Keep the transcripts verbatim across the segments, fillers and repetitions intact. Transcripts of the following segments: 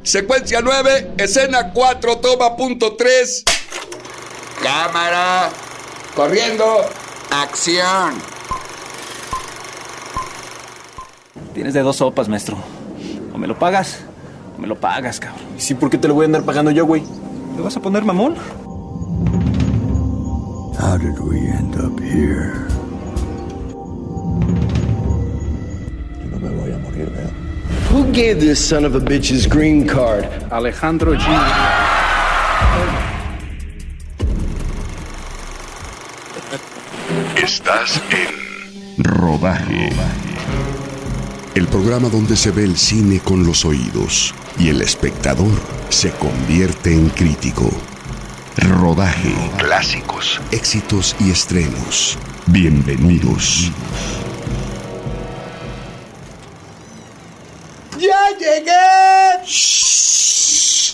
secuencia nueve, escena cuatro, toma punto tres. Cámara, corriendo, acción. Tienes de dos sopas, maestro. O me lo pagas, o me lo pagas, cabrón. ¿Y sí, por qué te lo voy a andar pagando yo, güey? ¿Te vas a poner mamón? How did we end up here? Yo no me voy a morir, ¿verdad? Who gave this son of a bitch's green card? Alejandro G. Estás en Rodaje, el programa donde se ve el cine con los oídos y el espectador se convierte en crítico. Rodaje, clásicos, éxitos y estrenos. Bienvenidos. ¡Ya llegué! Shh.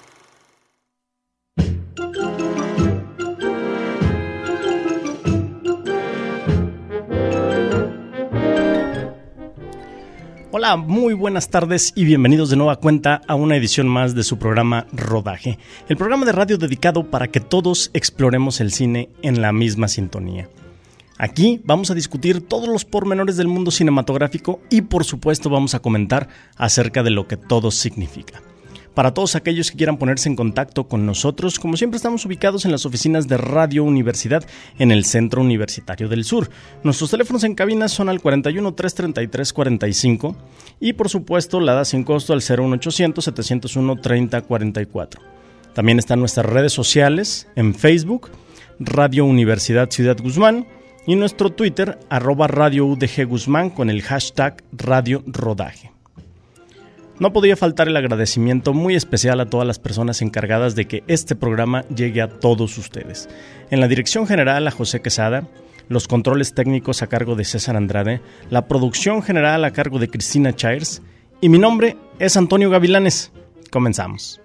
Hola, muy buenas tardes y bienvenidos de nueva cuenta a una edición más de su programa Rodaje, el programa de radio dedicado para que todos exploremos el cine en la misma sintonía. Aquí vamos a discutir todos los pormenores del mundo cinematográfico y por supuesto vamos a comentar acerca de lo que todo significa. Para todos aquellos que quieran ponerse en contacto con nosotros, como siempre estamos ubicados en las oficinas de Radio Universidad en el Centro Universitario del Sur. Nuestros teléfonos en cabina son al cuarenta y uno, trescientos treinta y tres, cuarenta y cinco y por supuesto la da sin costo al cero uno ochocientos, setecientos uno, treinta, cuarenta y cuatro. También están nuestras redes sociales en Facebook, Radio Universidad Ciudad Guzmán, y nuestro Twitter, arroba Radio U D G Guzmán con el hashtag Radio Rodaje. No podía faltar el agradecimiento muy especial a todas las personas encargadas de que este programa llegue a todos ustedes. En la dirección general a José Quesada, los controles técnicos a cargo de César Andrade, la producción general a cargo de Cristina Chires y mi nombre es Antonio Gavilanes. Comenzamos.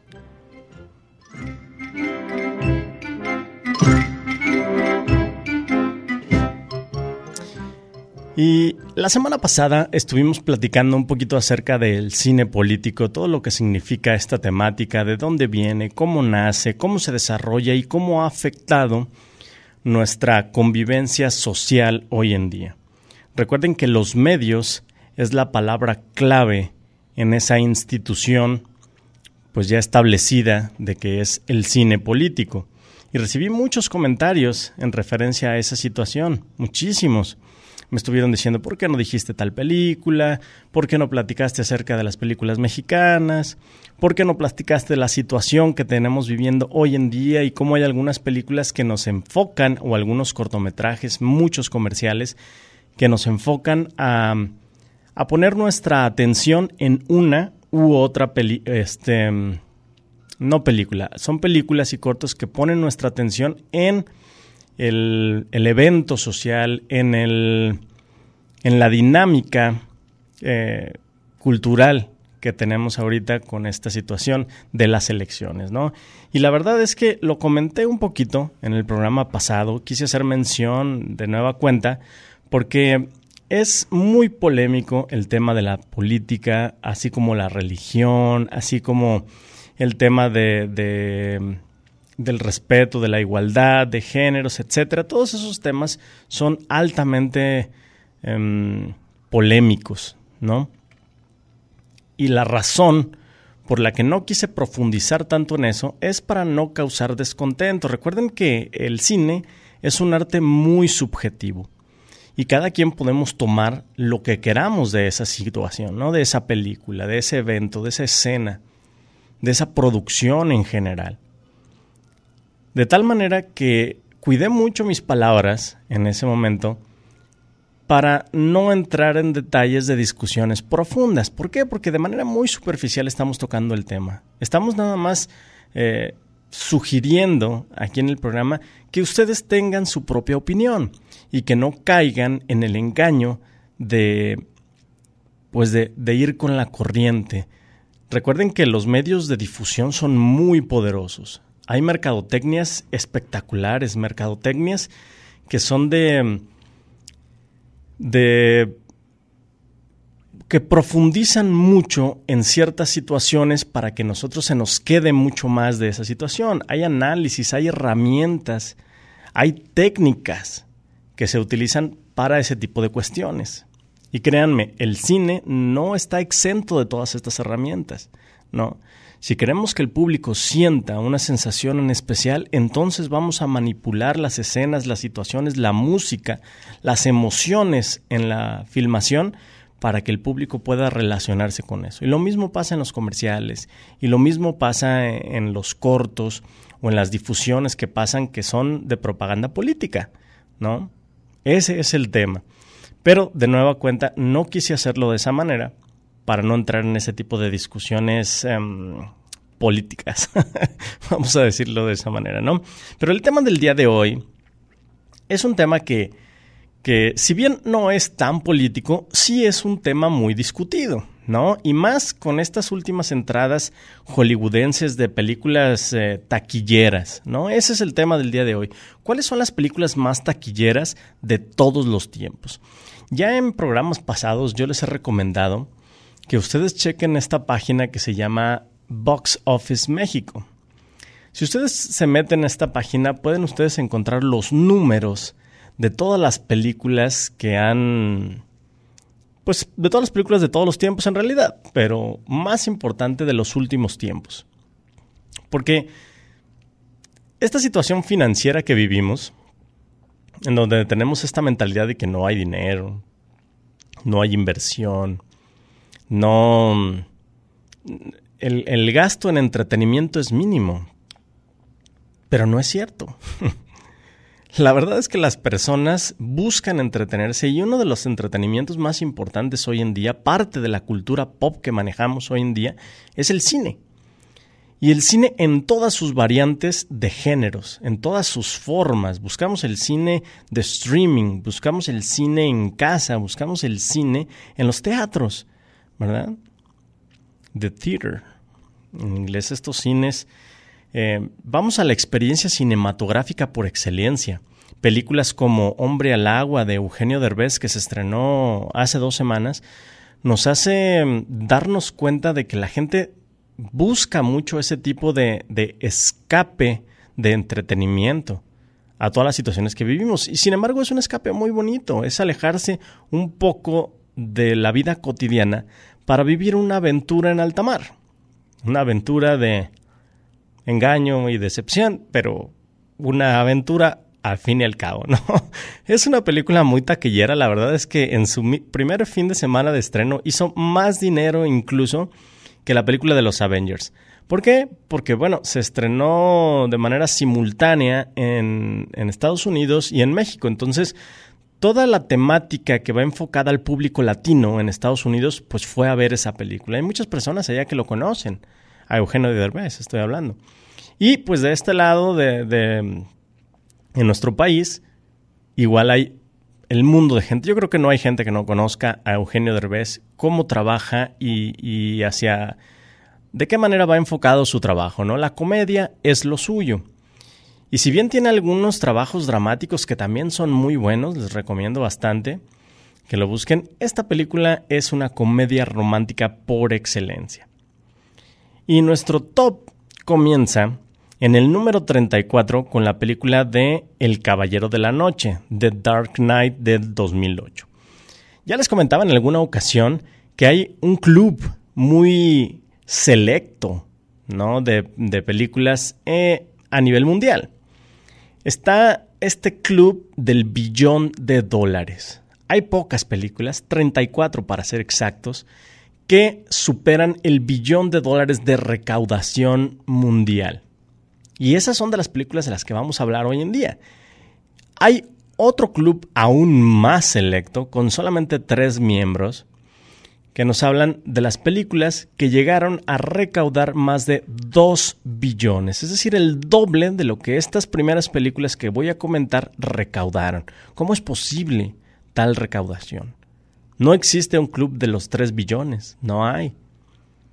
Y la semana pasada estuvimos platicando un poquito acerca del cine político, todo lo que significa esta temática, de dónde viene, cómo nace, cómo se desarrolla y cómo ha afectado nuestra convivencia social hoy en día. Recuerden que los medios es la palabra clave en esa institución pues ya establecida de que es el cine político. Y recibí muchos comentarios en referencia a esa situación, muchísimos. Me estuvieron diciendo, ¿por qué no dijiste tal película? ¿Por qué no platicaste acerca de las películas mexicanas? ¿Por qué no platicaste de la situación que tenemos viviendo hoy en día y cómo hay algunas películas que nos enfocan, o algunos cortometrajes, muchos comerciales, que nos enfocan a, a poner nuestra atención en una u otra película, este, no película, son películas y cortos que ponen nuestra atención en El, el evento social, en, el, en la dinámica eh, cultural que tenemos ahorita con esta situación de las elecciones, ¿no? Y la verdad es que lo comenté un poquito en el programa pasado, quise hacer mención de nueva cuenta, porque es muy polémico el tema de la política, así como la religión, así como el tema de... de del respeto, de la igualdad, de géneros, etcétera. Todos esos temas son altamente eh, polémicos, ¿no? Y la razón por la que no quise profundizar tanto en eso es para no causar descontento. Recuerden que el cine es un arte muy subjetivo y cada quien podemos tomar lo que queramos de esa situación, ¿no? De esa película, de ese evento, de esa escena, de esa producción en general. De tal manera que cuidé mucho mis palabras en ese momento para no entrar en detalles de discusiones profundas. ¿Por qué? Porque de manera muy superficial estamos tocando el tema. Estamos nada más eh, sugiriendo aquí en el programa que ustedes tengan su propia opinión y que no caigan en el engaño de, pues de, de ir con la corriente. Recuerden que los medios de difusión son muy poderosos. Hay mercadotecnias espectaculares, mercadotecnias que son de, de que profundizan mucho en ciertas situaciones para que nosotros se nos quede mucho más de esa situación. Hay análisis, hay herramientas, hay técnicas que se utilizan para ese tipo de cuestiones. Y créanme, el cine no está exento de todas estas herramientas, ¿no? Si queremos que el público sienta una sensación en especial, entonces vamos a manipular las escenas, las situaciones, la música, las emociones en la filmación para que el público pueda relacionarse con eso. Y lo mismo pasa en los comerciales, y lo mismo pasa en los cortos o en las difusiones que pasan que son de propaganda política, ¿no? Ese es el tema. Pero, de nueva cuenta, no quise hacerlo de esa manera para no entrar en ese tipo de discusiones um, políticas. Vamos a decirlo de esa manera, ¿no? Pero el tema del día de hoy es un tema que, que, si bien no es tan político, sí es un tema muy discutido, ¿no? Y más con estas últimas entradas hollywoodenses de películas eh, taquilleras, ¿no? Ese es el tema del día de hoy. ¿Cuáles son las películas más taquilleras de todos los tiempos? Ya en programas pasados yo les he recomendado que ustedes chequen esta página que se llama Box Office México. Si ustedes se meten en esta página, pueden ustedes encontrar los números de todas las películas que han... Pues de todas las películas de todos los tiempos en realidad, pero más importante de los últimos tiempos. Porque esta situación financiera que vivimos, en donde tenemos esta mentalidad de que no hay dinero, no hay inversión, no... El, el gasto en entretenimiento es mínimo, pero no es cierto. La verdad es que las personas buscan entretenerse y uno de los entretenimientos más importantes hoy en día, parte de la cultura pop que manejamos hoy en día, es el cine. Y el cine en todas sus variantes de géneros, en todas sus formas. Buscamos el cine de streaming, buscamos el cine en casa, buscamos el cine en los teatros, ¿verdad? The theater. En inglés estos cines. Eh, vamos a la experiencia cinematográfica por excelencia. Películas como Hombre al agua de Eugenio Derbez, que se estrenó hace dos semanas, nos hace darnos cuenta de que la gente busca mucho ese tipo de, de escape de entretenimiento a todas las situaciones que vivimos. Y sin embargo es un escape muy bonito, es alejarse un poco de la vida cotidiana para vivir una aventura en alta mar. Una aventura de engaño y decepción, pero una aventura al fin y al cabo, ¿no? Es una película muy taquillera, la verdad es que en su primer fin de semana de estreno hizo más dinero incluso que la película de los Avengers. ¿Por qué? Porque, bueno, se estrenó de manera simultánea en, en Estados Unidos y en México. Entonces, toda la temática que va enfocada al público latino en Estados Unidos, pues fue a ver esa película. Hay muchas personas allá que lo conocen. A Eugenio Derbez estoy hablando. Y, pues, de este lado, de, de en nuestro país, igual hay el mundo de gente. Yo creo que no hay gente que no conozca a Eugenio Derbez, cómo trabaja y, y hacia de qué manera va enfocado su trabajo, ¿no? La comedia es lo suyo. Y si bien tiene algunos trabajos dramáticos que también son muy buenos, les recomiendo bastante que lo busquen. Esta película es una comedia romántica por excelencia. Y nuestro top comienza en el número treinta y cuatro con la película de El Caballero de la Noche, The Dark Knight del dos mil ocho. Ya les comentaba en alguna ocasión que hay un club muy selecto, ¿no? de, de películas eh, a nivel mundial. Está este club del billón de dólares. Hay pocas películas, treinta y cuatro para ser exactos, que superan el billón de dólares de recaudación mundial. Y esas son de las películas de las que vamos a hablar hoy en día. Hay otro club aún más selecto, con solamente tres miembros, que nos hablan de las películas que llegaron a recaudar más de dos billones. Es decir, el doble de lo que estas primeras películas que voy a comentar recaudaron. ¿Cómo es posible tal recaudación? No existe un club de los tres billones, no hay.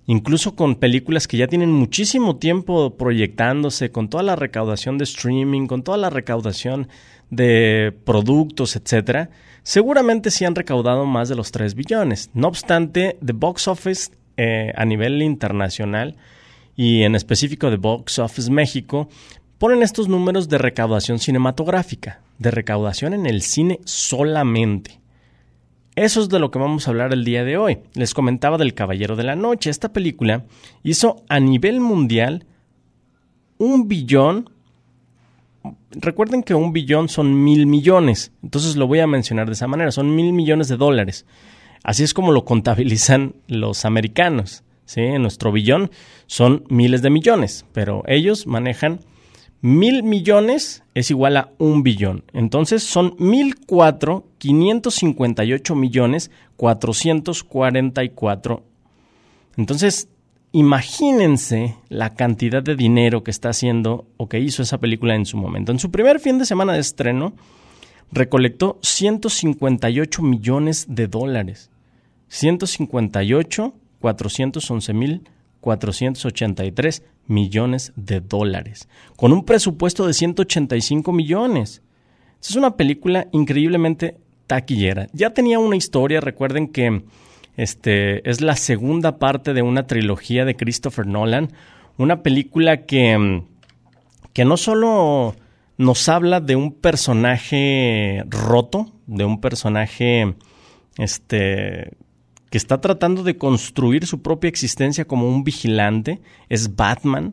incluso con películas que ya tienen muchísimo tiempo proyectándose, con toda la recaudación de streaming, con toda la recaudación de productos, etcétera, seguramente sí han recaudado más de los tres billones. No obstante, The Box Office eh, a nivel internacional y en específico The Box Office México ponen estos números de recaudación cinematográfica, de recaudación en el cine solamente. Eso es de lo que vamos a hablar el día de hoy. Les comentaba del Caballero de la Noche. Esta película hizo a nivel mundial un billón. Recuerden que un billón son mil millones. Entonces lo voy a mencionar de esa manera. Son mil millones de dólares. Así es como lo contabilizan los americanos, ¿sí? En nuestro billón son miles de millones, pero ellos manejan mil millones es igual a un billón. Entonces son mil cuatro, quinientos cincuenta y ocho millones, cuatrocientos cuarenta y cuatro. Entonces, imagínense la cantidad de dinero que está haciendo o que hizo esa película en su momento. En su primer fin de semana de estreno, recolectó ciento cincuenta y ocho millones de dólares. ciento cincuenta y ocho, cuatrocientos once mil, cuatrocientos ochenta y tres millones de dólares, con un presupuesto de ciento ochenta y cinco millones. Es una película increíblemente taquillera. Ya tenía una historia, recuerden que este, es la segunda parte de una trilogía de Christopher Nolan, una película que, que no solo nos habla de un personaje roto, de un personaje este, que está tratando de construir su propia existencia como un vigilante, es Batman.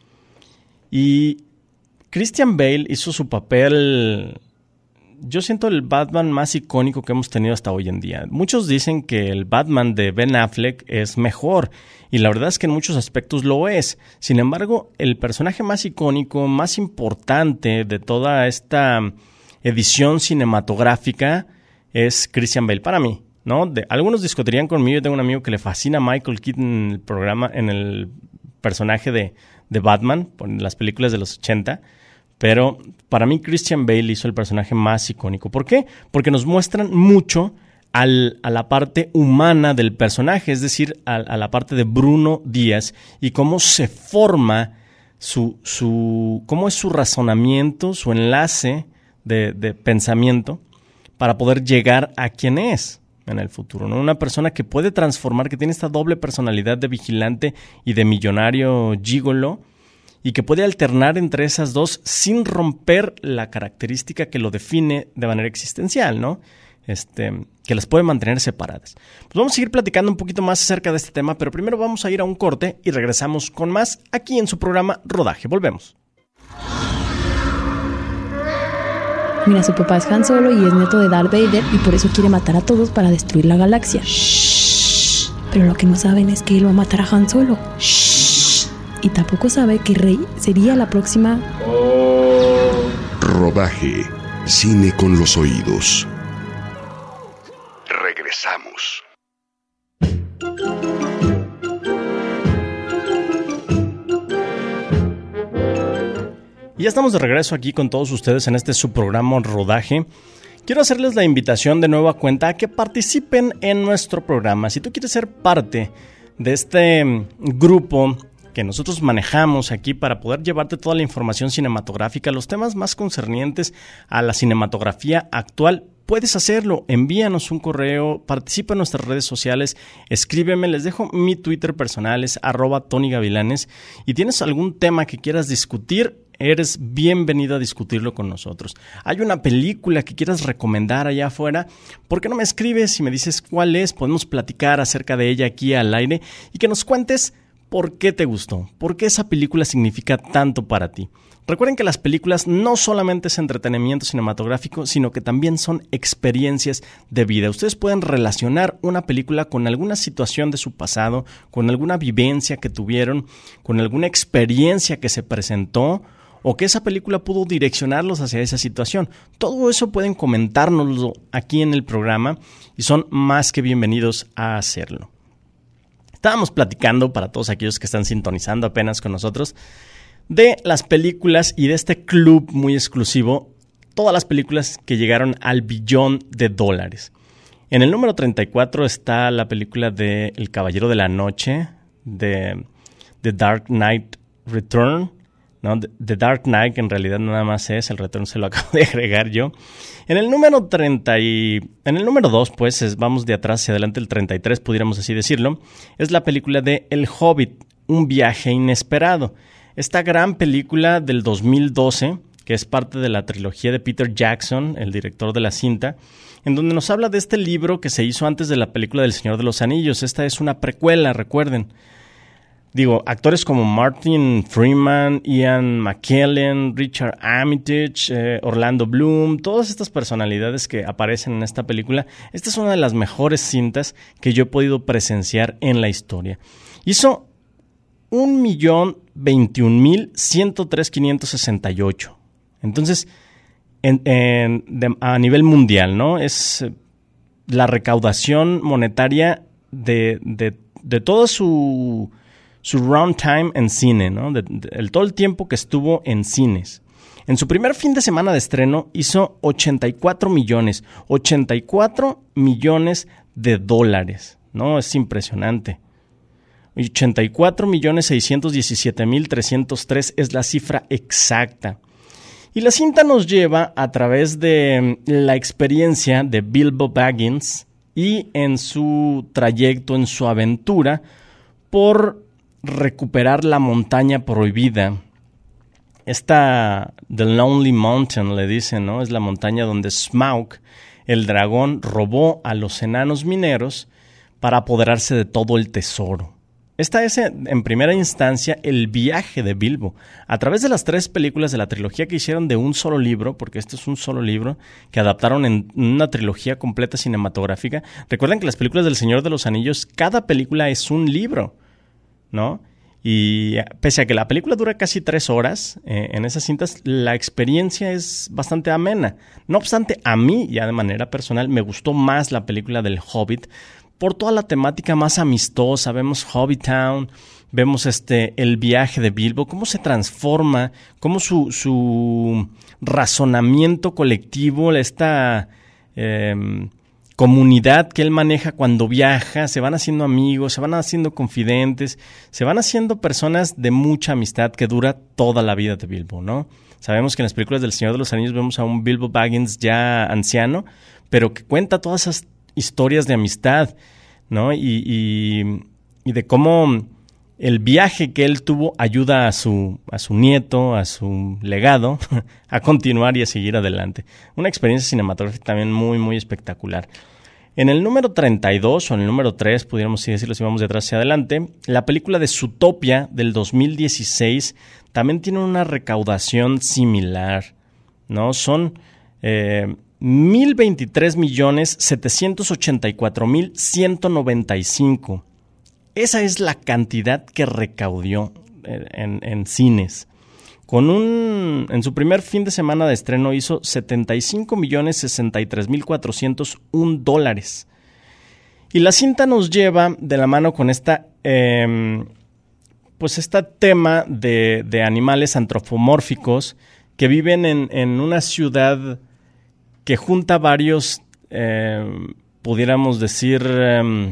Y Christian Bale hizo su papel, yo siento el Batman más icónico que hemos tenido hasta hoy en día. Muchos dicen que el Batman de Ben Affleck es mejor, y la verdad es que en muchos aspectos lo es. Sin embargo, el personaje más icónico, más importante de toda esta edición cinematográfica es Christian Bale para mí, ¿no? De, algunos discutirían conmigo. Yo tengo un amigo que le fascina a Michael Keaton en el programa, en el personaje de, de Batman, en las películas de los ochenta, pero para mí Christian Bale hizo el personaje más icónico. ¿Por qué? Porque nos muestran mucho al, a la parte humana del personaje, es decir, a, a la parte de Bruno Díaz y cómo se forma su, su cómo es su razonamiento, su enlace de, de pensamiento para poder llegar a quien es en el futuro, ¿no? Una persona que puede transformar, que tiene esta doble personalidad de vigilante y de millonario gigolo, y que puede alternar entre esas dos sin romper la característica que lo define de manera existencial, ¿no? Este, que las puede mantener separadas. Pues vamos a seguir platicando un poquito más acerca de este tema, pero primero vamos a ir a un corte y regresamos con más aquí en su programa Rodaje. Volvemos. Mira, su papá es Han Solo y es nieto de Darth Vader y por eso quiere matar a todos para destruir la galaxia. Shh. Pero lo que no saben es que él va a matar a Han Solo. Shh. Y tampoco sabe que Rey sería la próxima... Rodaje. Cine con los oídos. Regresamos. Y ya estamos de regreso aquí con todos ustedes en este subprograma Rodaje. Quiero hacerles la invitación de nueva cuenta a que participen en nuestro programa. Si tú quieres ser parte de este grupo que nosotros manejamos aquí para poder llevarte toda la información cinematográfica, los temas más concernientes a la cinematografía actual, puedes hacerlo. Envíanos un correo, participa en nuestras redes sociales, escríbeme, les dejo mi Twitter personal, es arroba Tony Gavilanes, y tienes algún tema que quieras discutir, eres bienvenido a discutirlo con nosotros. Hay una película que quieras recomendar allá afuera, ¿por qué no me escribes y me dices cuál es? Podemos platicar acerca de ella aquí al aire y que nos cuentes por qué te gustó, por qué esa película significa tanto para ti. Recuerden que las películas no solamente es entretenimiento cinematográfico, sino que también son experiencias de vida. Ustedes pueden relacionar una película con alguna situación de su pasado, con alguna vivencia que tuvieron, con alguna experiencia que se presentó, o que esa película pudo direccionarlos hacia esa situación. Todo eso pueden comentárnoslo aquí en el programa y son más que bienvenidos a hacerlo. Estábamos platicando, para todos aquellos que están sintonizando apenas con nosotros, de las películas y de este club muy exclusivo, todas las películas que llegaron al billón de dólares. En el número treinta y cuatro está la película de El Caballero de la Noche, de The Dark Knight Return, ¿no? The Dark Knight en realidad nada más es, el Return se lo acabo de agregar yo. En el número treinta y... En el número dos, pues, es, vamos de atrás hacia adelante, el treinta y tres, pudiéramos así decirlo, es la película de El Hobbit, un viaje inesperado. Esta gran película del dos mil doce, que es parte de la trilogía de Peter Jackson, el director de la cinta, en donde nos habla de este libro que se hizo antes de la película del Señor de los Anillos. Esta es una precuela, recuerden. Digo, actores como Martin Freeman, Ian McKellen, Richard Armitage, eh, Orlando Bloom, todas estas personalidades que aparecen en esta película. Esta es una de las mejores cintas que yo he podido presenciar en la historia. Hizo un millón veintiún mil ciento tres quinientos sesenta y ocho. Entonces, en, en, de, a nivel mundial, ¿no? Es la recaudación monetaria de, de, de toda su... su runtime en cine, ¿no? De, de, el, todo el tiempo que estuvo en cines. En su primer fin de semana de estreno hizo ochenta y cuatro millones, ochenta y cuatro millones de dólares, ¿no? Es impresionante. ochenta y cuatro millones seiscientos diecisiete mil trescientos tres es la cifra exacta. Y la cinta nos lleva a través de la experiencia de Bilbo Baggins y en su trayecto, en su aventura por recuperar la montaña prohibida. Esta The Lonely Mountain, le dicen, ¿no? Es la montaña donde Smaug, el dragón, robó a los enanos mineros para apoderarse de todo el tesoro. Esta es, en primera instancia, el viaje de Bilbo. A través de las tres películas de la trilogía que hicieron de un solo libro, porque este es un solo libro, que adaptaron en una trilogía completa cinematográfica. Recuerden que las películas del Señor de los Anillos, cada película es un libro, ¿no? Y pese a que la película dura casi tres horas, eh, en esas cintas la experiencia es bastante amena. No obstante, a mí, ya de manera personal, me gustó más la película del Hobbit por toda la temática más amistosa. Vemos Hobbitown, vemos este, el viaje de Bilbo, cómo se transforma, cómo su, su razonamiento colectivo, esta... Eh, comunidad que él maneja cuando viaja, se van haciendo amigos, se van haciendo confidentes, se van haciendo personas de mucha amistad que dura toda la vida de Bilbo, ¿no? Sabemos que en las películas del Señor de los Anillos vemos a un Bilbo Baggins ya anciano, pero que cuenta todas esas historias de amistad, ¿no? Y, y, y de cómo el viaje que él tuvo ayuda a su, a su nieto, a su legado, a continuar y a seguir adelante. Una experiencia cinematográfica también muy, muy espectacular. En el número treinta y dos, o en el número tres, pudiéramos decirlo si vamos de atrás hacia adelante, la película de Zootopia del dos mil dieciséis también tiene una recaudación similar, ¿no? Son eh, mil veintitrés millones setecientos ochenta y cuatro mil ciento noventa y cinco. Esa es la cantidad que recaudó en, en cines. Con un, en su primer fin de semana de estreno hizo setenta y cinco millones sesenta y tres mil cuatrocientos uno dólares. Y la cinta nos lleva de la mano con esta, eh, pues este tema de, de animales antropomórficos que viven en, en una ciudad que junta varios, eh, pudiéramos decir... Eh,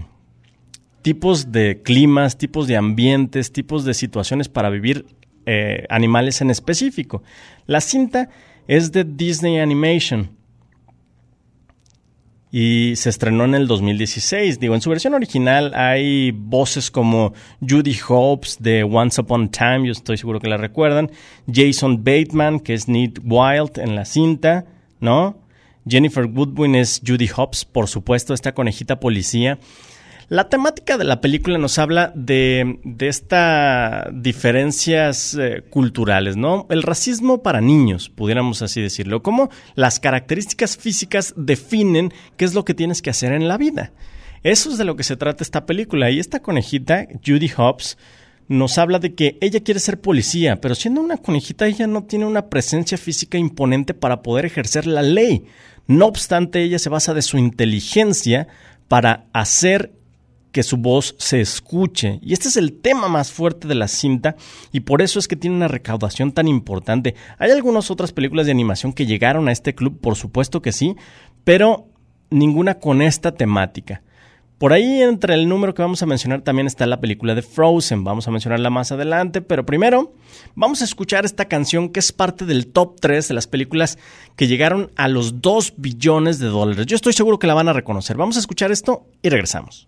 tipos de climas, tipos de ambientes, tipos de situaciones para vivir eh, animales en específico. La cinta es de Disney Animation y se estrenó en el dos mil dieciséis. Digo, en su versión original hay voces como Judy Hopps de Once Upon a Time, yo estoy seguro que la recuerdan, Jason Bateman, que es Ned Wild en la cinta, ¿no? Jennifer Goodwin es Judy Hopps, por supuesto, esta conejita policía. La temática de la película nos habla de, de estas diferencias eh, culturales, ¿no? El racismo para niños, pudiéramos así decirlo. Cómo las características físicas definen qué es lo que tienes que hacer en la vida. Eso es de lo que se trata esta película. Y esta conejita, Judy Hopps, nos habla de que ella quiere ser policía, pero siendo una conejita ella no tiene una presencia física imponente para poder ejercer la ley. No obstante, ella se basa de su inteligencia para hacer que su voz se escuche. Y este es el tema más fuerte de la cinta y por eso es que tiene una recaudación tan importante. Hay algunas otras películas de animación que llegaron a este club, por supuesto que sí, pero ninguna con esta temática. Por ahí, entre el número que vamos a mencionar, también está la película de Frozen. Vamos a mencionarla más adelante, pero primero vamos a escuchar esta canción que es parte del top tres de las películas que llegaron a los dos billones de dólares. Yo estoy seguro que la van a reconocer. Vamos a escuchar esto y regresamos.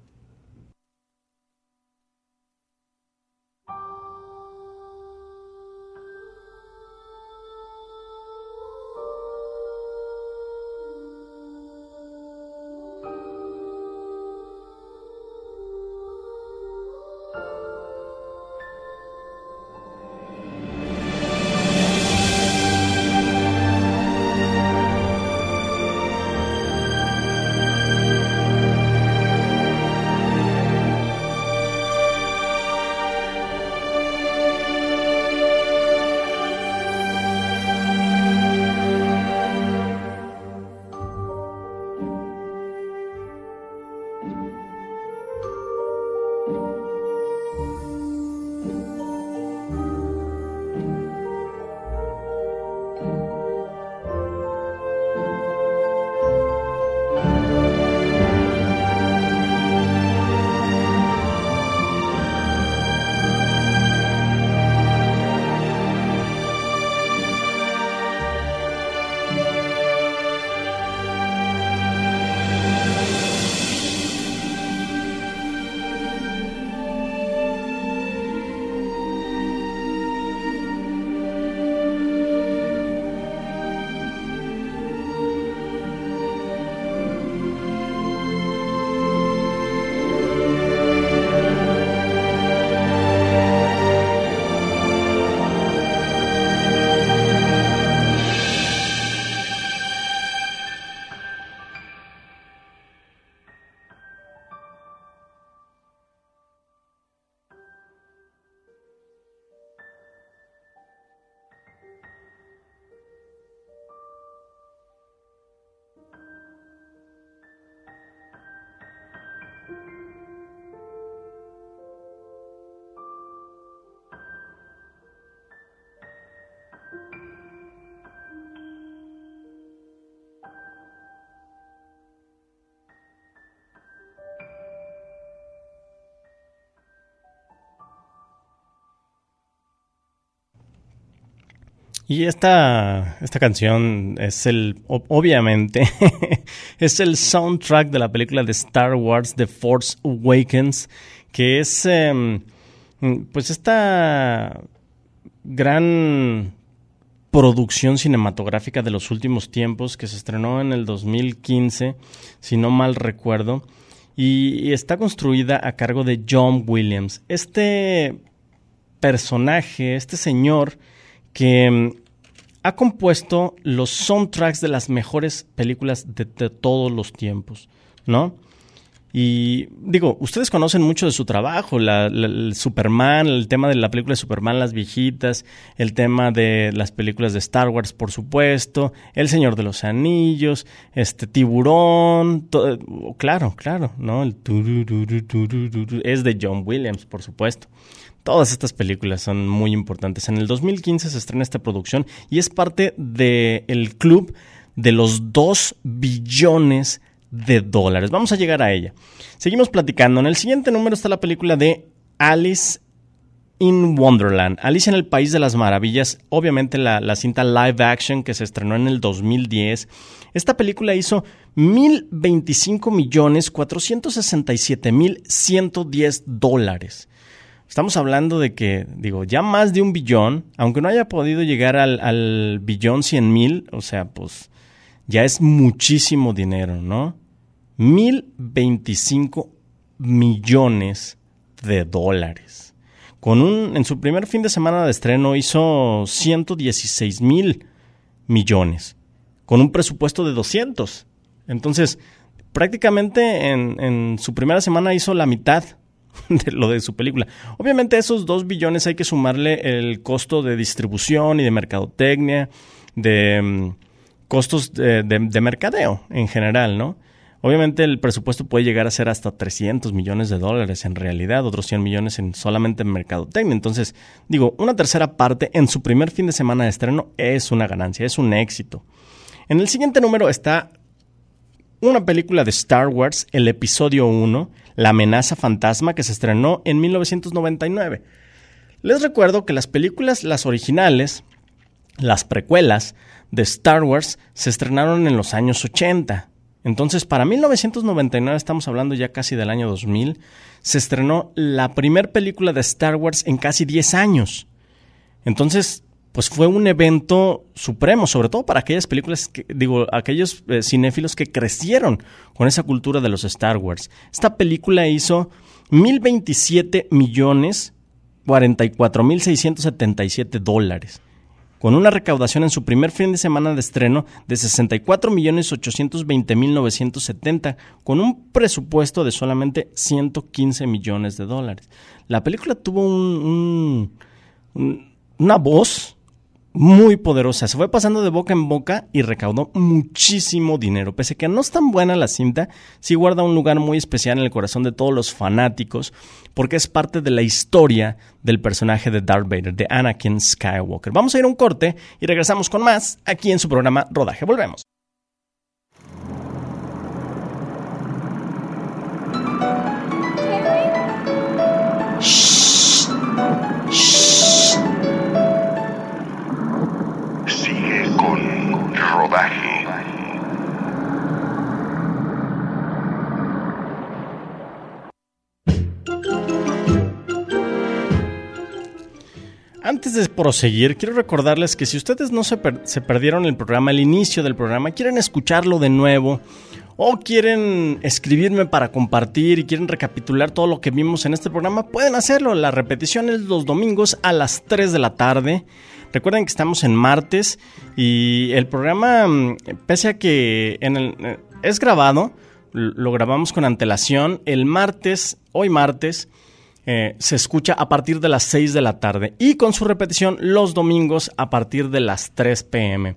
Y esta, esta canción es el, obviamente, es el soundtrack de la película de Star Wars, The Force Awakens, que es, eh, pues, esta gran producción cinematográfica de los últimos tiempos que se estrenó en el dos mil quince, si no mal recuerdo, y, y está construida a cargo de John Williams. Este personaje, este señor que ha compuesto los soundtracks de las mejores películas de, de todos los tiempos, ¿no? Y digo, ustedes conocen mucho de su trabajo, la, la, el Superman, el tema de la película de Superman, las viejitas, el tema de las películas de Star Wars, por supuesto, El Señor de los Anillos, este Tiburón, todo, claro, claro, ¿no? El es de John Williams, por supuesto. Todas estas películas son muy importantes. En el dos mil quince se estrena esta producción y es parte del club de los dos billones de dólares. Vamos a llegar a ella. Seguimos platicando. En el siguiente número está la película de Alice in Wonderland. Alicia en el País de las Maravillas. Obviamente la, la cinta live action que se estrenó en el dos mil diez. Esta película hizo mil veinticinco millones cuatrocientos sesenta y siete mil ciento diez dólares. Estamos hablando de que, digo, ya más de un billón, aunque no haya podido llegar al, al billón cien mil, o sea, pues ya es muchísimo dinero, ¿no? Mil veinticinco millones de dólares. Con un, en su primer fin de semana de estreno hizo ciento dieciséis mil millones, con un presupuesto de doscientos. Entonces, prácticamente en, en su primera semana hizo la mitad de lo de su película. Obviamente a esos dos billones hay que sumarle el costo de distribución y de mercadotecnia, de um, costos de, de, de mercadeo en general, ¿no? Obviamente el presupuesto puede llegar a ser hasta trescientos millones de dólares en realidad, otros cien millones en solamente en mercadotecnia. Entonces, digo, una tercera parte en su primer fin de semana de estreno es una ganancia, es un éxito. En el siguiente número está una película de Star Wars, el episodio uno, La amenaza fantasma, que se estrenó en mil novecientos noventa y nueve. Les recuerdo que las películas, las originales, las precuelas de Star Wars, se estrenaron en los años ochenta. Entonces, para mil novecientos noventa y nueve, estamos hablando ya casi del año dos mil, se estrenó la primer película de Star Wars en casi diez años. Entonces, pues fue un evento supremo, sobre todo para aquellas películas, que, digo, aquellos eh, cinéfilos que crecieron con esa cultura de los Star Wars. Esta película hizo mil veintisiete millones cuarenta y cuatro mil seiscientos setenta y siete dólares, con una recaudación en su primer fin de semana de estreno de sesenta y cuatro millones ochocientos veinte mil novecientos setenta, con un presupuesto de solamente ciento quince millones de dólares. La película tuvo un, un, un, una voz muy poderosa, se fue pasando de boca en boca y recaudó muchísimo dinero. Pese a que no es tan buena la cinta, sí guarda un lugar muy especial en el corazón de todos los fanáticos, porque es parte de la historia del personaje de Darth Vader, de Anakin Skywalker. Vamos a ir a un corte y regresamos con más aquí en su programa Rodaje. Volvemos. Rodaje. Antes de proseguir, quiero recordarles que si ustedes no se, per- se perdieron el programa, el inicio del programa, quieren escucharlo de nuevo o quieren escribirme para compartir y quieren recapitular todo lo que vimos en este programa, pueden hacerlo. La repetición es los domingos a las tres de la tarde. Recuerden que estamos en martes y el programa, pese a que en el, es grabado, lo grabamos con antelación, el martes, hoy martes, eh, se escucha a partir de las seis de la tarde y con su repetición los domingos a partir de las tres pm.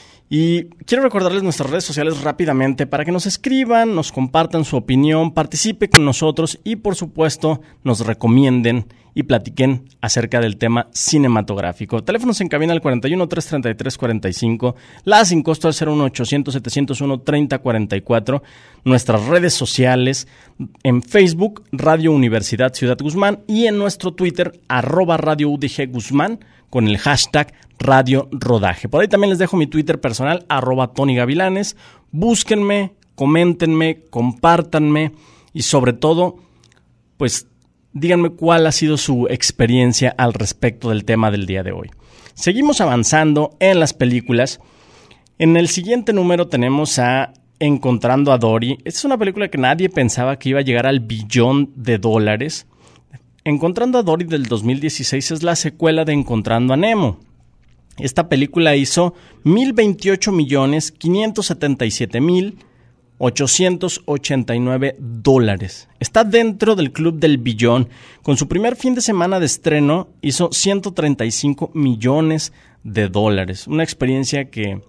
Y quiero recordarles nuestras redes sociales rápidamente para que nos escriban, nos compartan su opinión, participen con nosotros y por supuesto nos recomienden y platiquen acerca del tema cinematográfico. Teléfonos en cabina al cuarenta y uno, trescientos treinta y tres, cuarenta y cinco, la sin costo al cero uno ochocientos, setecientos uno, treinta cuarenta y cuatro, nuestras redes sociales en Facebook, Radio Universidad Ciudad Guzmán y en nuestro Twitter, arroba Radio U D G Guzmán, con el hashtag Radio Rodaje. Por ahí también les dejo mi Twitter personal, arroba Tony Gavilanes. Búsquenme, coméntenme, compártanme y sobre todo, pues díganme cuál ha sido su experiencia al respecto del tema del día de hoy. Seguimos avanzando en las películas. En el siguiente número tenemos a Encontrando a Dory. Esta es una película que nadie pensaba que iba a llegar al billón de dólares. Encontrando a Dory del dos mil dieciséis es la secuela de Encontrando a Nemo. Esta película hizo mil veintiocho millones quinientos setenta y siete mil ochocientos ochenta y nueve dólares. Está dentro del club del billón. Con su primer fin de semana de estreno hizo ciento treinta y cinco millones de dólares. Una experiencia que,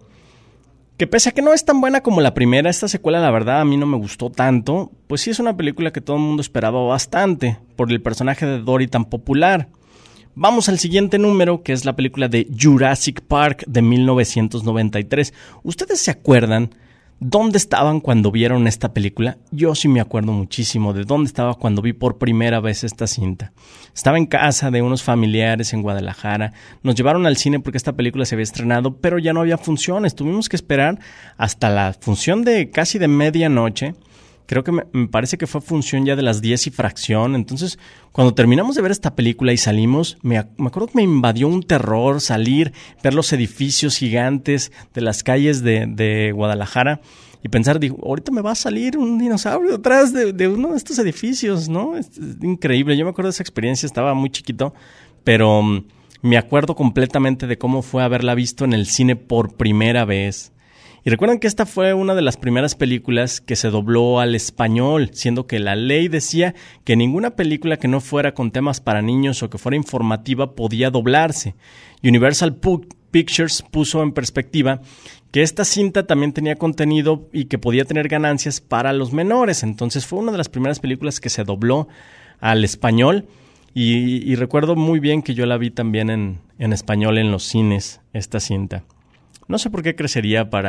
que pese a que no es tan buena como la primera, esta secuela la verdad a mí no me gustó tanto, pues sí es una película que todo el mundo esperaba bastante por el personaje de Dory tan popular. Vamos al siguiente número, que es la película de Jurassic Park de mil novecientos noventa y tres. ¿Ustedes se acuerdan dónde estaban cuando vieron esta película? Yo sí me acuerdo muchísimo de dónde estaba cuando vi por primera vez esta cinta. Estaba en casa de unos familiares en Guadalajara. Nos llevaron al cine porque esta película se había estrenado, pero ya no había funciones. Tuvimos que esperar hasta la función de casi de medianoche. Creo que me, me parece que fue función ya de las diez y fracción. Entonces, cuando terminamos de ver esta película y salimos, me, me acuerdo que me invadió un terror salir, ver los edificios gigantes de las calles de, de Guadalajara y pensar, digo, ahorita me va a salir un dinosaurio detrás de, de uno de estos edificios, ¿no? Es, es increíble. Yo me acuerdo de esa experiencia, estaba muy chiquito, pero um, me acuerdo completamente de cómo fue haberla visto en el cine por primera vez. Y recuerden que esta fue una de las primeras películas que se dobló al español, siendo que la ley decía que ninguna película que no fuera con temas para niños o que fuera informativa podía doblarse. Universal Pictures puso en perspectiva que esta cinta también tenía contenido y que podía tener ganancias para los menores. Entonces fue una de las primeras películas que se dobló al español y, y recuerdo muy bien que yo la vi también en, en español en los cines, esta cinta. No sé por qué crecería para,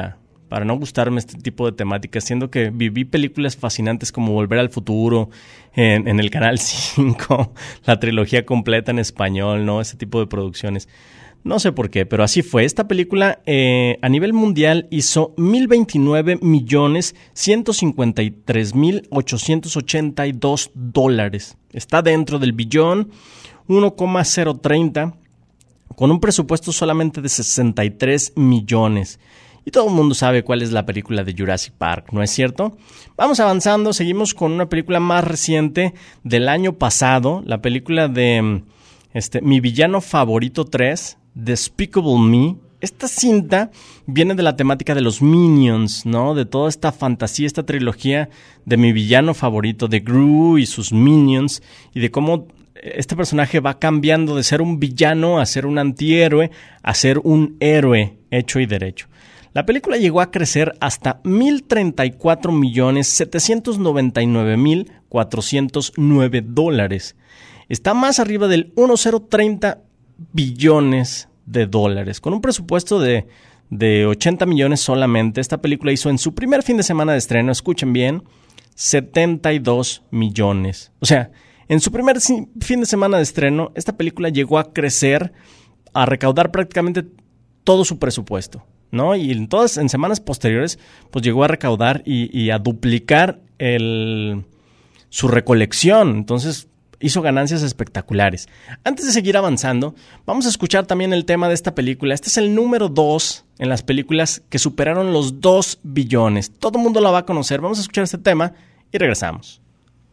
para no gustarme este tipo de temáticas, siendo que viví películas fascinantes como Volver al Futuro en, en el Canal cinco, la trilogía completa en español, ¿no? Ese tipo de producciones. No sé por qué, pero así fue. Esta película eh, a nivel mundial hizo mil veintinueve millones ciento cincuenta y tres mil ochocientos ochenta y dos dólares. Está dentro del billón, uno coma cero treinta, con un presupuesto solamente de sesenta y tres millones. Y todo el mundo sabe cuál es la película de Jurassic Park, ¿no es cierto? Vamos avanzando, seguimos con una película más reciente del año pasado, la película de este, Mi Villano Favorito tres, Despicable Me. Esta cinta viene de la temática de los Minions, ¿no? De toda esta fantasía, esta trilogía de mi villano favorito, de Gru y sus Minions, y de cómo este personaje va cambiando de ser un villano a ser un antihéroe, a ser un héroe hecho y derecho. La película llegó a crecer hasta mil treinta y cuatro millones setecientos noventa y nueve mil cuatrocientos nueve dólares. Está más arriba del mil treinta billones de dólares. Con un presupuesto de, de ochenta millones solamente, esta película hizo en su primer fin de semana de estreno, escuchen bien, setenta y dos millones. O sea, en su primer fin de semana de estreno, esta película llegó a crecer, a recaudar prácticamente todo su presupuesto, ¿no? Y en todas, en semanas posteriores, pues llegó a recaudar y, y a duplicar el, su recolección. Entonces, hizo ganancias espectaculares. Antes de seguir avanzando, vamos a escuchar también el tema de esta película. Este es el número dos en las películas que superaron los dos billones. Todo el mundo la va a conocer. Vamos a escuchar este tema y regresamos.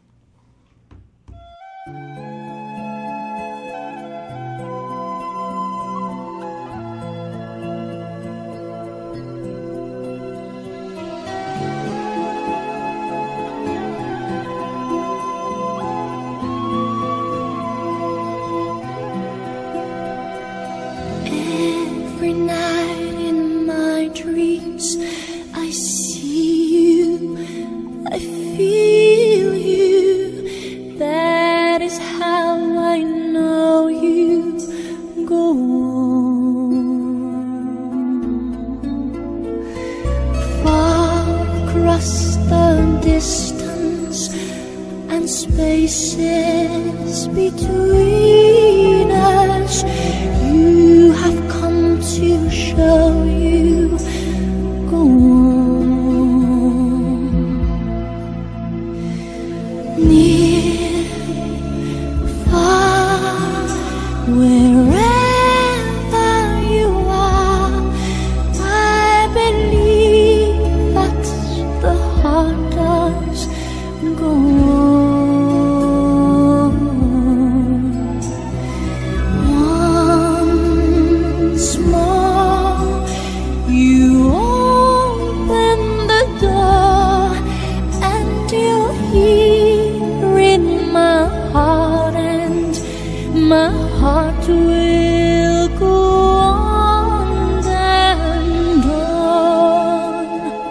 Spaces between us, you have come to show you. Go on, near, far, wherever you are. I believe that the heart does go on. My heart will go on and on.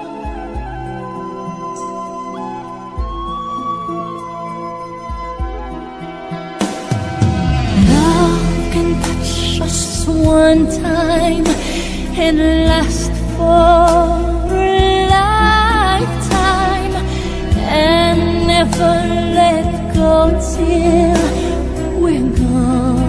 Love can touch us one time and last for a lifetime and never let go till we're gone.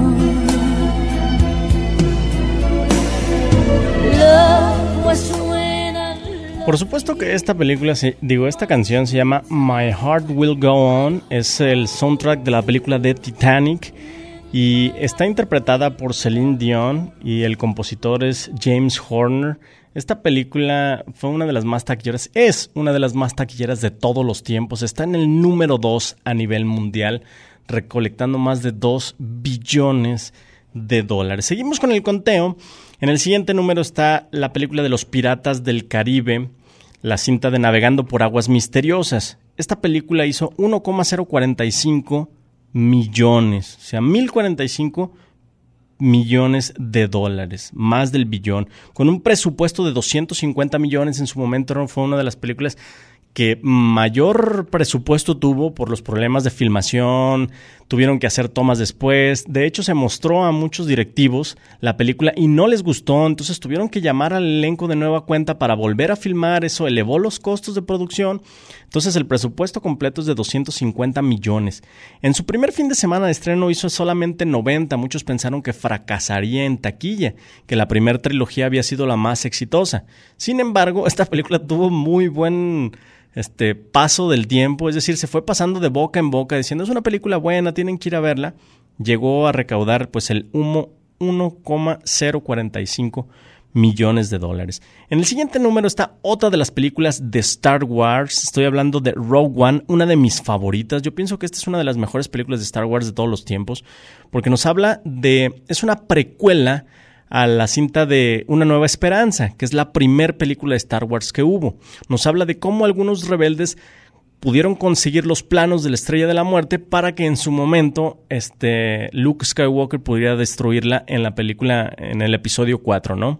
Love was when I... Por supuesto que esta película, digo, esta canción se llama My Heart Will Go On, es el soundtrack de la película de Titanic y está interpretada por Celine Dion y el compositor es James Horner. Esta película fue una de las más taquilleras, es una de las más taquilleras de todos los tiempos, está en el número dos a nivel mundial, recolectando más de dos billones de dólares. Seguimos con el conteo. En el siguiente número está la película de los Piratas del Caribe, la cinta de Navegando por Aguas Misteriosas. Esta película hizo uno coma cero cuarenta y cinco millones, o sea, mil cuarenta y cinco millones de dólares, más del billón, con un presupuesto de doscientos cincuenta millones. En su momento fue una de las películas que mayor presupuesto tuvo por los problemas de filmación, tuvieron que hacer tomas después. De hecho, se mostró a muchos directivos la película y no les gustó, entonces tuvieron que llamar al elenco de nueva cuenta para volver a filmar. Eso elevó los costos de producción. Entonces, el presupuesto completo es de doscientos cincuenta millones. En su primer fin de semana de estreno hizo solamente noventa. Muchos pensaron que fracasaría en taquilla, que la primera trilogía había sido la más exitosa. Sin embargo, esta película tuvo muy buen este paso del tiempo, es decir, se fue pasando de boca en boca diciendo es una película buena, tienen que ir a verla. Llegó a recaudar pues el uno coma cero cuarenta y cinco millones de dólares. En el siguiente número está otra de las películas de Star Wars. Estoy hablando de Rogue One, una de mis favoritas. Yo pienso que esta es una de las mejores películas de Star Wars de todos los tiempos, porque nos habla de, es una precuela a la cinta de Una Nueva Esperanza, que es la primer película de Star Wars que hubo. Nos habla de cómo algunos rebeldes pudieron conseguir los planos de la Estrella de la Muerte para que en su momento este, Luke Skywalker pudiera destruirla en la película, en el episodio cuatro, ¿no?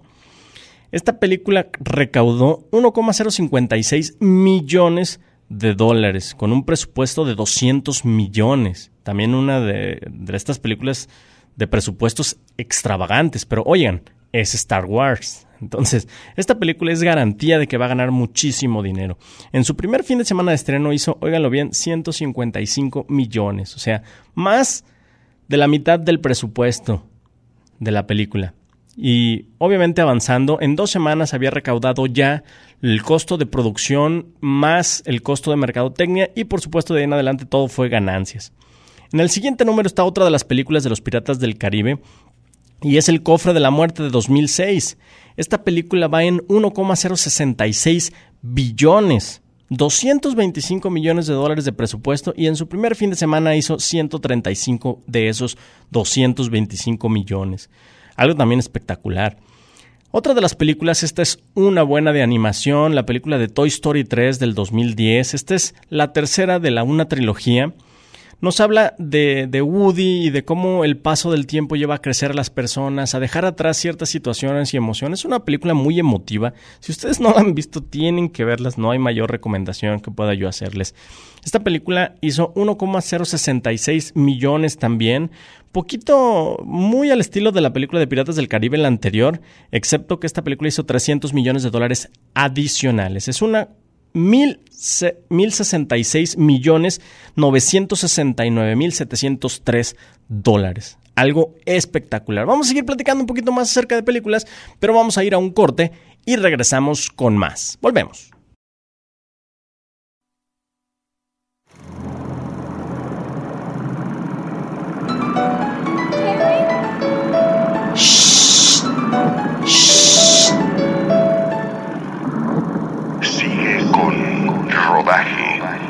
Esta película recaudó uno coma cero cincuenta y seis millones de dólares, con un presupuesto de doscientos millones. También una de, de estas películas de presupuestos extravagantes, pero oigan, es Star Wars. Entonces, esta película es garantía de que va a ganar muchísimo dinero. En su primer fin de semana de estreno hizo, óiganlo bien, ciento cincuenta y cinco millones, o sea, más de la mitad del presupuesto de la película. Y obviamente avanzando, en dos semanas había recaudado ya el costo de producción más el costo de mercadotecnia y por supuesto de ahí en adelante todo fue ganancias. En el siguiente número está otra de las películas de los Piratas del Caribe y es El Cofre de la Muerte de dos mil seis. Esta película va en uno coma cero sesenta y seis billones, doscientos veinticinco millones de dólares de presupuesto y en su primer fin de semana hizo ciento treinta y cinco de esos doscientos veinticinco millones. Algo también espectacular. Otra de las películas, esta es una buena de animación, la película de Toy Story tres del dos mil diez. Esta es la tercera de la una trilogía. Nos habla de, de Woody y de cómo el paso del tiempo lleva a crecer a las personas, a dejar atrás ciertas situaciones y emociones. Es una película muy emotiva. Si ustedes no la han visto, tienen que verlas. No hay mayor recomendación que pueda yo hacerles. Esta película hizo uno coma cero sesenta y seis millones también. Poquito, muy al estilo de la película de Piratas del Caribe, la anterior, excepto que esta película hizo trescientos millones de dólares adicionales. Es una mil sesenta y seis millones novecientos sesenta y nueve mil setecientos tres dólares. Algo espectacular. Vamos a seguir platicando un poquito más acerca de películas, pero vamos a ir a un corte y regresamos con más. Volvemos. Shh. Shh. Sigue con Rodaje.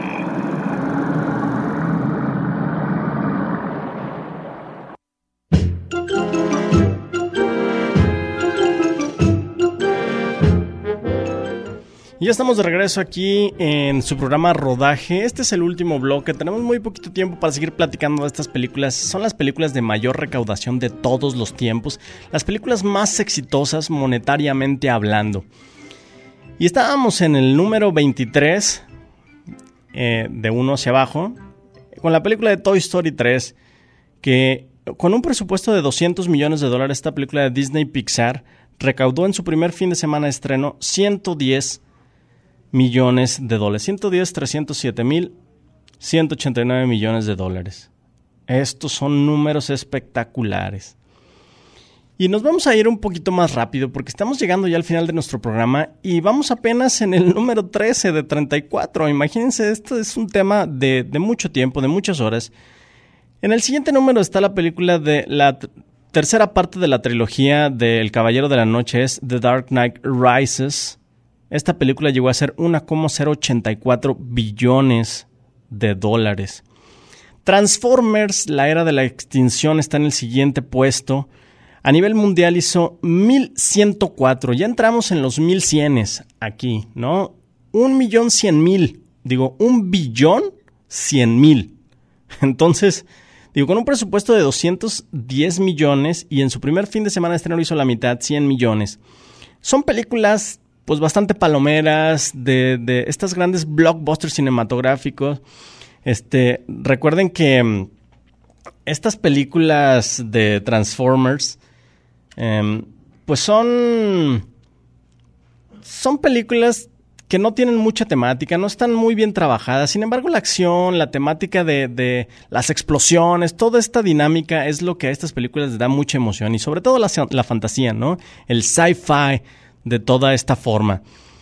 Y ya estamos de regreso aquí en su programa Rodaje. Este es el último bloque. Tenemos muy poquito tiempo para seguir platicando de estas películas. Son las películas de mayor recaudación de todos los tiempos. Las películas más exitosas monetariamente hablando. Y estábamos en el número veintitrés, eh, de uno hacia abajo, con la película de Toy Story tres, que con un presupuesto de doscientos millones de dólares, esta película de Disney Pixar recaudó en su primer fin de semana de estreno ciento diez millones de dólares. ciento diez, trescientos siete mil, ciento ochenta y nueve millones de dólares. Estos son números espectaculares. Y nos vamos a ir un poquito más rápido porque estamos llegando ya al final de nuestro programa y vamos apenas en el número trece de treinta y cuatro. Imagínense, esto es un tema de, de mucho tiempo, de muchas horas. En el siguiente número está la película de la t- tercera parte de la trilogía de El Caballero de la Noche, es The Dark Knight Rises. Esta película llegó a ser uno coma cero ochenta y cuatro billones de dólares. Transformers, la era de la extinción, está en el siguiente puesto. A nivel mundial hizo mil ciento cuatro. Ya entramos en los mil cienes aquí, ¿no? Un millón cien mil. Digo, un billón cien mil. Entonces, digo, con un presupuesto de doscientos diez millones y en su primer fin de semana de estreno hizo la mitad, cien millones. Son películas pues bastante palomeras, de, de estas grandes blockbusters cinematográficos. Este, recuerden que estas películas de Transformers, eh, pues son, son películas que no tienen mucha temática, no están muy bien trabajadas. Sin embargo, la acción, la temática de, de las explosiones, toda esta dinámica es lo que a estas películas les da mucha emoción. Y sobre todo la, la fantasía, ¿no? El sci-fi de toda esta forma.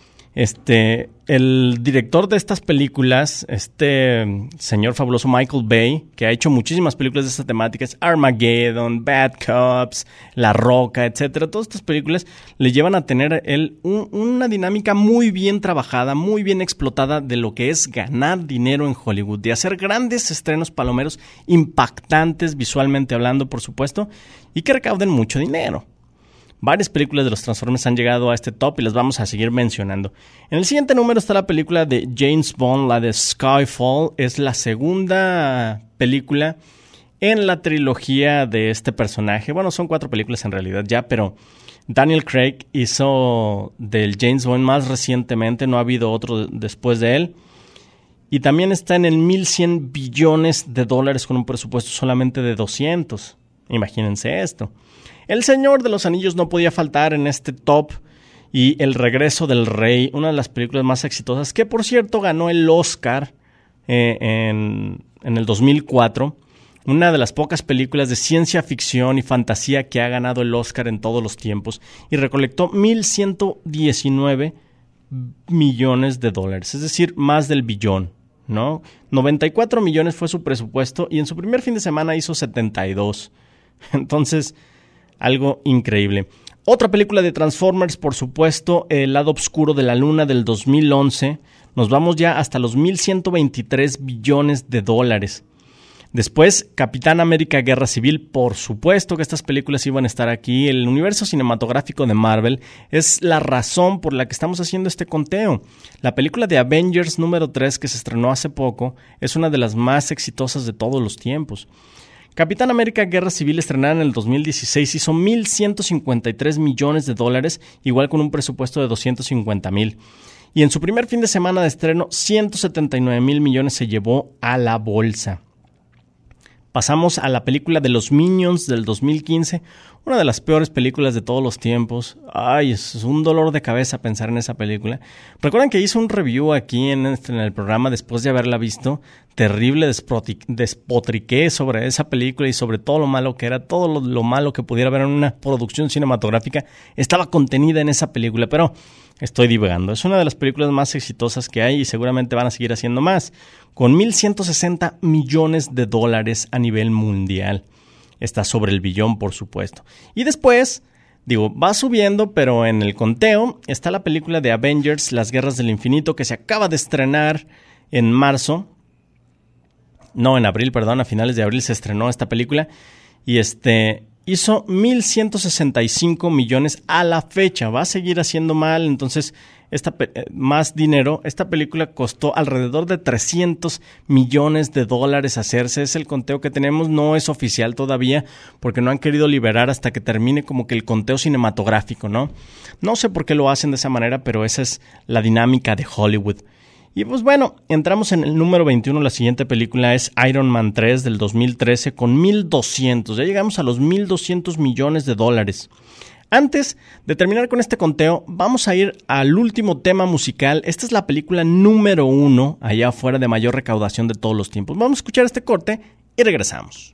Este, el director de estas películas, este señor fabuloso Michael Bay, que ha hecho muchísimas películas de estas temáticas, Armageddon, Bad Cops, La Roca, etcétera. Todas estas películas le llevan a tener él un, una dinámica muy bien trabajada, muy bien explotada de lo que es ganar dinero en Hollywood, de hacer grandes estrenos palomeros, impactantes visualmente hablando, por supuesto, y que recauden mucho dinero. Varias películas de los Transformers han llegado a este top y las vamos a seguir mencionando. En el siguiente número está la película de James Bond, la de Skyfall. Es la segunda película en la trilogía de este personaje. Bueno, son cuatro películas en realidad ya, pero Daniel Craig hizo del James Bond más recientemente. No ha habido otro después de él. Y también está en el mil cien billones de dólares con un presupuesto solamente de doscientos. Imagínense esto. El Señor de los Anillos no podía faltar en este top, y El Regreso del Rey, una de las películas más exitosas, que por cierto ganó el Oscar eh, en, en el dos mil cuatro, una de las pocas películas de ciencia ficción y fantasía que ha ganado el Oscar en todos los tiempos, y recolectó mil ciento diecinueve millones de dólares, es decir, más del billón, ¿no? noventa y cuatro millones fue su presupuesto, y en su primer fin de semana hizo setenta y dos. Entonces, algo increíble. Otra película de Transformers, por supuesto, El lado oscuro de la luna del dos mil once. Nos vamos ya hasta los mil ciento veintitrés billones de dólares. Después, Capitán América Guerra Civil. Por supuesto que estas películas iban a estar aquí. El universo cinematográfico de Marvel es la razón por la que estamos haciendo este conteo. La película de Avengers número tres, que se estrenó hace poco, es una de las más exitosas de todos los tiempos. Capitán América Guerra Civil, estrenada en el dos mil dieciséis, hizo mil ciento cincuenta y tres millones de dólares, igual con un presupuesto de doscientos cincuenta mil. Y en su primer fin de semana de estreno, ciento setenta y nueve mil millones se llevó a la bolsa. Pasamos a la película de los Minions del dos mil quince, una de las peores películas de todos los tiempos. Ay, es un dolor de cabeza pensar en esa película. Recuerdan que hice un review aquí en, este, en el programa después de haberla visto. Terrible, despotriqué sobre esa película y sobre todo lo malo que era, todo lo, lo malo que pudiera haber en una producción cinematográfica estaba contenida en esa película, pero estoy divagando. Es una de las películas más exitosas que hay y seguramente van a seguir haciendo más, con mil ciento sesenta millones de dólares a nivel mundial. Está sobre el billón, por supuesto. Y después, digo, va subiendo, pero en el conteo está la película de Avengers, Las Guerras del Infinito, que se acaba de estrenar en marzo. No, en abril, perdón, a finales de abril se estrenó esta película. Y este hizo mil ciento sesenta y cinco millones a la fecha. Va a seguir haciendo mal, entonces esta, más dinero. Esta película costó alrededor de trescientos millones de dólares hacerse. Es el conteo que tenemos, no es oficial todavía, porque no han querido liberar hasta que termine como que el conteo cinematográfico, ¿no? No sé por qué lo hacen de esa manera, pero esa es la dinámica de Hollywood. Y pues bueno, entramos en el número veintiuno. La siguiente película es Iron Man tres del dos mil trece con mil doscientos. Ya llegamos a los mil doscientos millones de dólares. Antes de terminar con este conteo, vamos a ir al último tema musical. Esta es la película número uno allá afuera de mayor recaudación de todos los tiempos. Vamos a escuchar este corte y regresamos.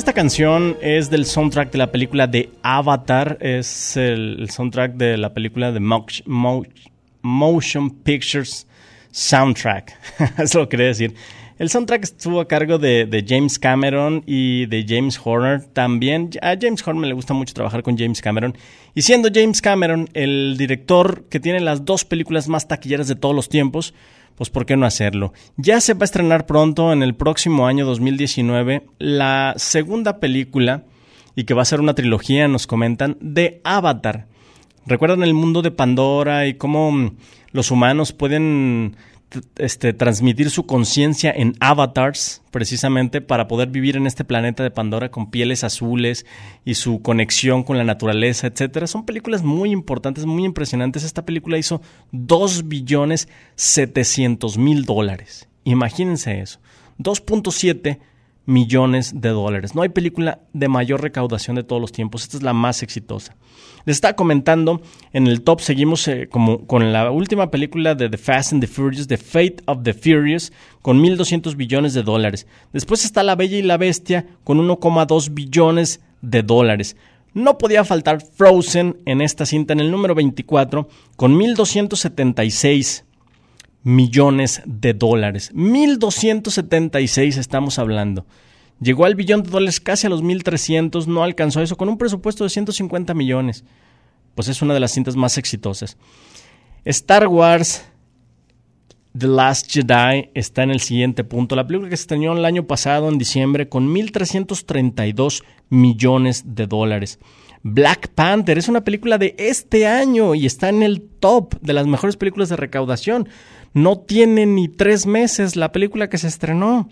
Esta canción es del soundtrack de la película de Avatar. Es el, el soundtrack de la película de Mo- Mo- Motion Pictures Soundtrack. Eso lo quería decir. El soundtrack estuvo a cargo de, de James Cameron y de James Horner. También a James Horner le gusta mucho trabajar con James Cameron. Y siendo James Cameron el director que tiene las dos películas más taquilleras de todos los tiempos, pues ¿por qué no hacerlo? Ya se va a estrenar pronto, en el próximo año dos mil diecinueve, la segunda película, y que va a ser una trilogía, nos comentan, de Avatar. ¿Recuerdan el mundo de Pandora y cómo los humanos pueden este, transmitir su conciencia en avatars, precisamente para poder vivir en este planeta de Pandora con pieles azules y su conexión con la naturaleza, etcétera? Son películas muy importantes, muy impresionantes. Esta película hizo dos billones setecientos mil dólares. Imagínense eso. dos punto siete millones de dólares. No hay película de mayor recaudación de todos los tiempos. Esta es la más exitosa. Les estaba comentando, en el top seguimos eh, como con la última película de The Fast and the Furious, The Fate of the Furious, con mil doscientos billones de dólares. Después está La Bella y la Bestia, con uno coma dos billones de dólares. No podía faltar Frozen en esta cinta, en el número veinticuatro, con mil doscientos setenta y seis millones de dólares. mil doscientos setenta y seis estamos hablando. Llegó al billón de dólares casi a los mil trescientos, no alcanzó eso, con un presupuesto de ciento cincuenta millones. Pues es una de las cintas más exitosas. Star Wars The Last Jedi está en el siguiente punto. La película que se estrenó el año pasado, en diciembre, con mil trescientos treinta y dos millones de dólares. Black Panther es una película de este año y está en el top de las mejores películas de recaudación. No tiene ni tres meses la película que se estrenó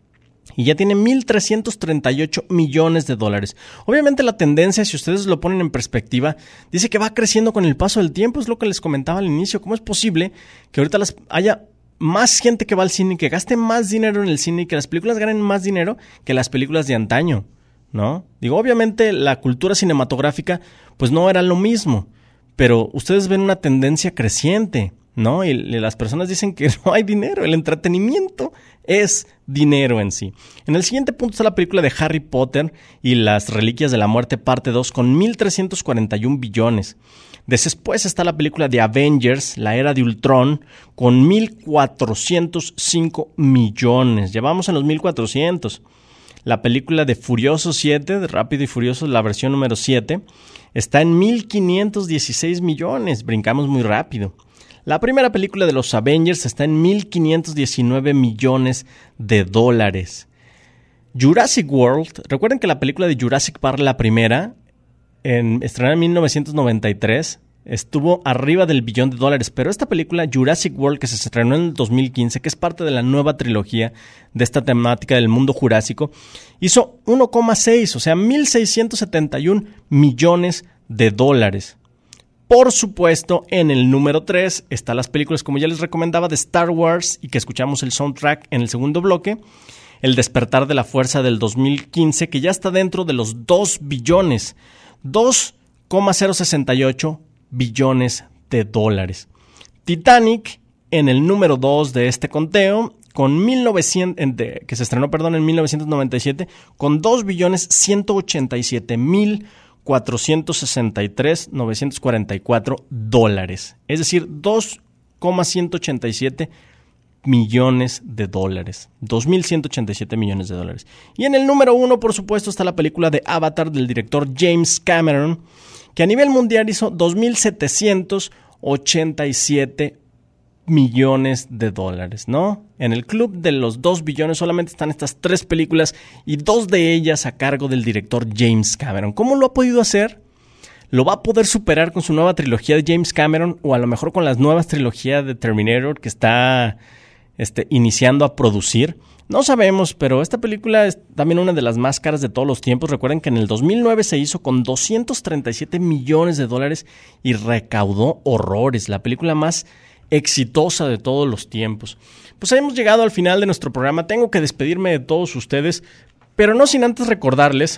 y ya tiene mil trescientos treinta y ocho millones de dólares. Obviamente la tendencia, si ustedes lo ponen en perspectiva, dice que va creciendo con el paso del tiempo. Es lo que les comentaba al inicio. ¿Cómo es posible que ahorita las haya más gente que va al cine, que gaste más dinero en el cine y que las películas ganen más dinero que las películas de antaño? ¿No? Digo, obviamente la cultura cinematográfica pues no era lo mismo, pero ustedes ven una tendencia creciente, ¿no? Y, y las personas dicen que no hay dinero, el entretenimiento es dinero en sí. En el siguiente punto está la película de Harry Potter y las Reliquias de la Muerte parte dos con mil trescientos cuarenta y un billones. Después está la película de Avengers, la Era de Ultron, con mil cuatrocientos cinco millones. Ya vamos en los mil cuatrocientos. La película de Furioso siete, de Rápido y Furioso, la versión número siete, está en mil quinientos dieciséis millones. Brincamos muy rápido. La primera película de los Avengers está en mil quinientos diecinueve millones de dólares. Jurassic World, recuerden que la película de Jurassic Park, la primera, en, estrenada en mil novecientos noventa y tres, estuvo arriba del billón de dólares, pero esta película Jurassic World, que se estrenó en el dos mil quince, que es parte de la nueva trilogía de esta temática del mundo jurásico, hizo uno coma seis, o sea, mil seiscientos setenta y un millones de dólares. Por supuesto, en el número tres están las películas, como ya les recomendaba, de Star Wars, y que escuchamos el soundtrack en el segundo bloque, El Despertar de la Fuerza del dos mil quince, que ya está dentro de los dos billones, dos coma cero sesenta y ocho billones de dólares. Titanic en el número dos de este conteo, con mil novecientos, de, que se estrenó perdón, en mil novecientos noventa y siete, con dos billones ciento ochenta y siete mil cuatrocientos sesenta y tres mil novecientos cuarenta y cuatro dólares. Es decir, dos coma ciento ochenta y siete millones de dólares. dos mil ciento ochenta y siete millones de dólares. Y en el número uno, por supuesto, está la película de Avatar del director James Cameron, que a nivel mundial hizo dos mil setecientos ochenta y siete millones de dólares, ¿no? En el club de los dos billones solamente están estas tres películas y dos de ellas a cargo del director James Cameron. ¿Cómo lo ha podido hacer? ¿Lo va a poder superar con su nueva trilogía de James Cameron o a lo mejor con las nuevas trilogías de Terminator que está este, iniciando a producir? No sabemos, pero esta película es también una de las más caras de todos los tiempos. Recuerden que en el dos mil nueve se hizo con doscientos treinta y siete millones de dólares y recaudó horrores. La película más exitosa de todos los tiempos. Pues hemos llegado al final de nuestro programa. Tengo que despedirme de todos ustedes, pero no sin antes recordarles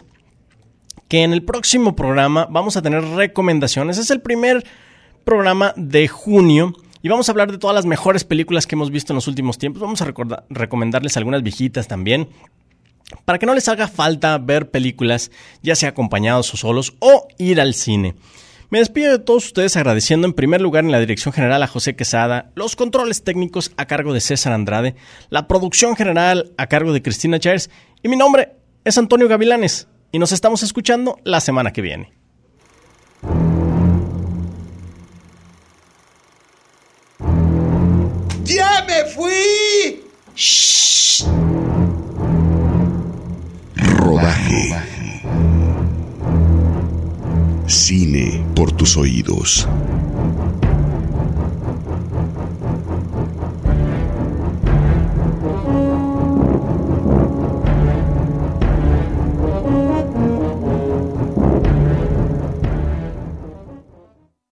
que en el próximo programa vamos a tener recomendaciones. Es el primer programa de junio. Y vamos a hablar de todas las mejores películas que hemos visto en los últimos tiempos. Vamos a recordar, recomendarles algunas viejitas también. para que no les haga falta ver películas, ya sea acompañados o solos, o ir al cine. Me despido de todos ustedes agradeciendo en primer lugar en la dirección general a José Quesada, los controles técnicos a cargo de César Andrade, la producción general a cargo de Cristina Chávez, y mi nombre es Antonio Gavilanes, y nos estamos escuchando la semana que viene. ¡Ya me fui! Shh. Rodaje. Cine por tus oídos.